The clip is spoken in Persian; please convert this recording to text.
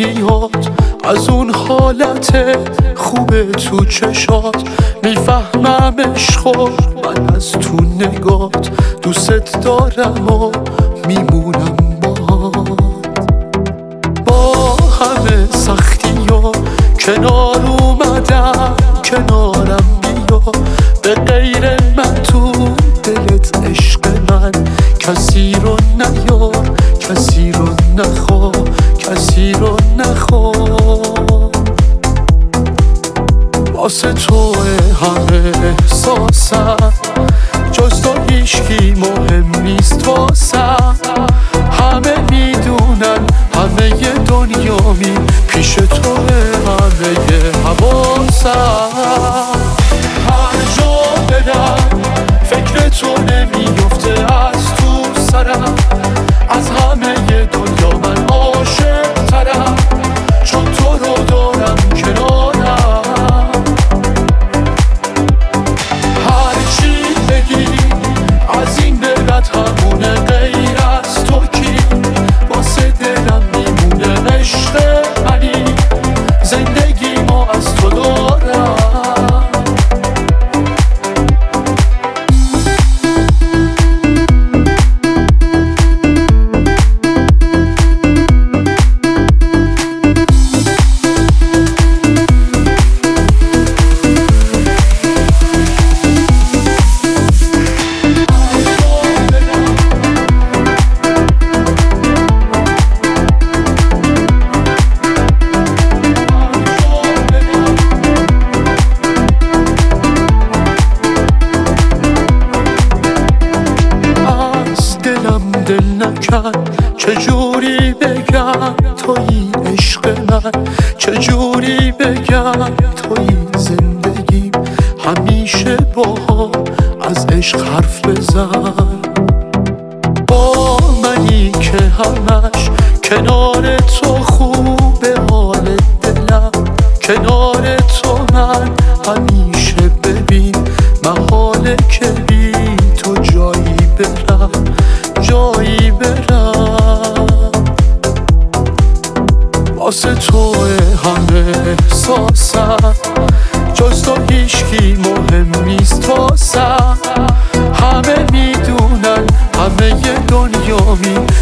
میاد از اون حالت خوبه تو چشات. میفهمم عشقو من از تو نگات، دوست دارم و میمونم با همه سختی ها کنار اومدم، کنارم بیا. به غیر من تو دلت عشق من کسی رو نیار، کسی رو نخوا، کسی رو نخوا. واسه تو همه احساسم، جز تو هیچکی مهم نیست واسم. همه میدونن همه دنیامی پیش تو، همه حواسم. هر جا برم فکر تو نمیفته از تو سرم. از همه دنیا من عاشق ترم، چون تو رو دارم کنارم. هرچی بگی از این به بعد همونه، غیر از تو کی واسه دلم میمونه. عشق منی زندگی ما از تو دارم. دل نکن چجوری بگم تویی عشق من، چجوری بگم تویی زندگی. همیشه با از عشق حرف بزن، با منی که همش کنار تو خوبه حال دلم. کنار تو من همیشه ببین محاله که بی تو جایی برم، جایی برم. واسه تو همه احساسم، جز تو هیچکی مهم نیست واسم. همه میدونن همه دنیامی